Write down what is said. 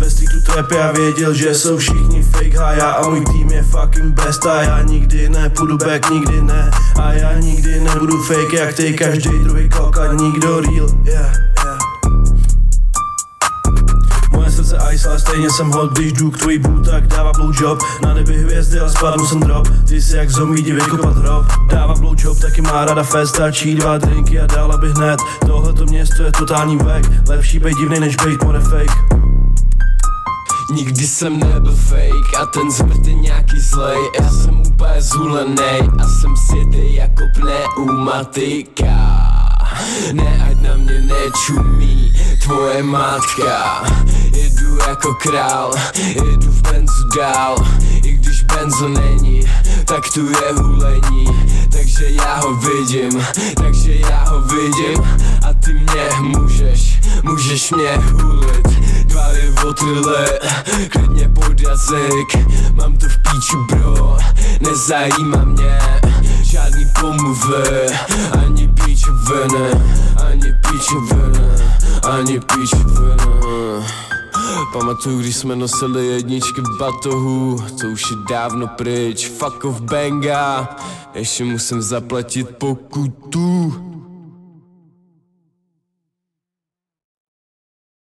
ve streetu trap, já věděl, že jsou všichni fake a já a můj tým je fucking best a já nikdy nepůjdu back, nikdy ne. A já nikdy nebudu fake jak ty, každý druhý kok a nikdo real, yeah. Moje srdce ice, ale stejně jsem hot, když jdu k tvojí boot, tak dává blowjob. Na nebi hvězdy, ale spadl jsem drop. Ty jsi jak zombie, jdi vykopat hrob. Dává blowjob, taky má rada fest, stačí 2 drinky a dala bych hned. Tohleto město je totální vek, lepší bejt divnej než bejt more fake. Nikdy jsem nebyl fake a ten zmrt je nějaký zlej. Já jsem úplně zhulenej a jsem sjetej jako pneumatika. Ne, ať na mě nečumí tvoje matka. Jedu jako král, jedu v benzu dál. I když benzo není, tak tu je hulení. Takže já ho vidím, a ty mě můžeš mě hulit. 2 rivotrily, klidně pod jazyk. Mám to v píču bro, nezajímá mě žádný pomluvy, ani píčoviny, ani píčoviny. Pamatuju, když jsme nosili jedničky v batohu, to už je dávno pryč, fuck off banga, ještě musím zaplatit pokutu.